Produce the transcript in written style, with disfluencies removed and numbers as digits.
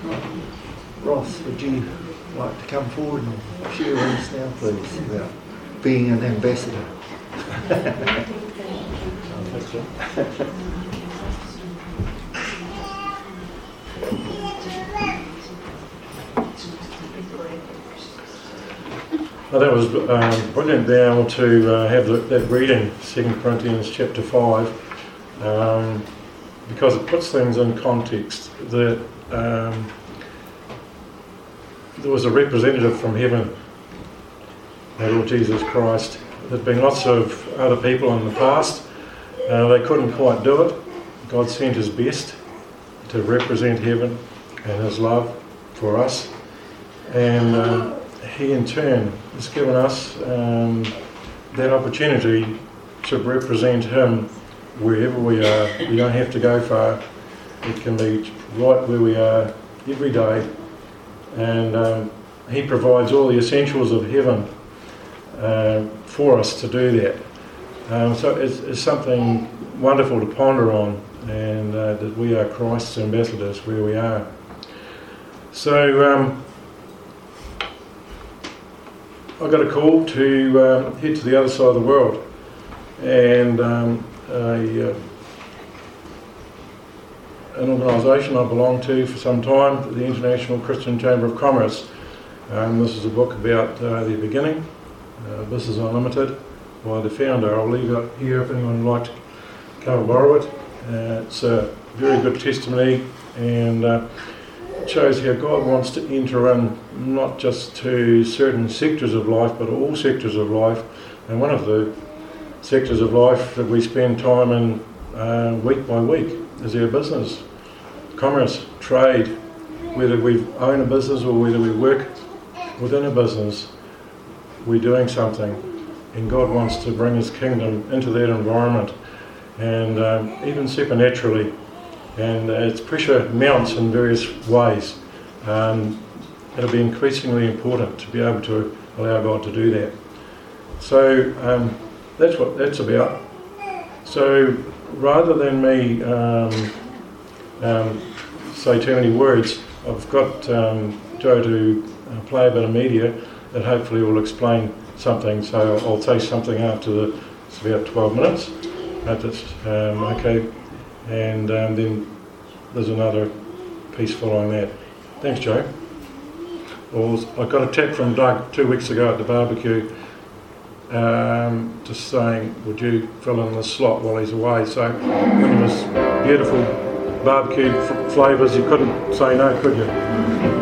Ross, would you like to come forward and share with us now, please, about being an ambassador? Well, that was brilliant being able to have that reading, 2 Corinthians chapter 5, because it puts things in context. That there was a representative from heaven, our Lord Jesus Christ. There'd been lots of other people in the past. They couldn't quite do it. God sent his best to represent heaven and his love for us. And he in turn has given us that opportunity to represent him wherever we are. We don't have to go far. It can be right where we are every day. And he provides all the essentials of heaven for us to do that. So it's something wonderful to ponder on, and that we are Christ's ambassadors where we are. So I got a call to head to the other side of the world, and an organisation I belong to for some time, the International Christian Chamber of Commerce. This is a book about their beginning, Business Unlimited, by the founder. I'll leave it here if anyone would like to come and borrow it. It's a very good testimony, and it shows how God wants to enter in not just to certain sectors of life, but all sectors of life. And one of the sectors of life that we spend time in week by week is our business, commerce, trade. Whether we own a business or whether we work within a business, we're doing something, and God wants to bring his kingdom into that environment, and even supernaturally, and its pressure mounts in various ways. It'll be increasingly important to be able to allow God to do that. So that's what that's about. So rather than me say too many words, I've got Joe to play a bit of media that hopefully will explain something. So I'll say something after it's about 12 minutes. That's okay. And then there's another piece following that. Thanks, Joe. Well, I got a tip from Doug 2 weeks ago at the barbecue, just saying, would you fill in the slot while he's away? So when it was beautiful barbecue flavours, you couldn't say no, could you?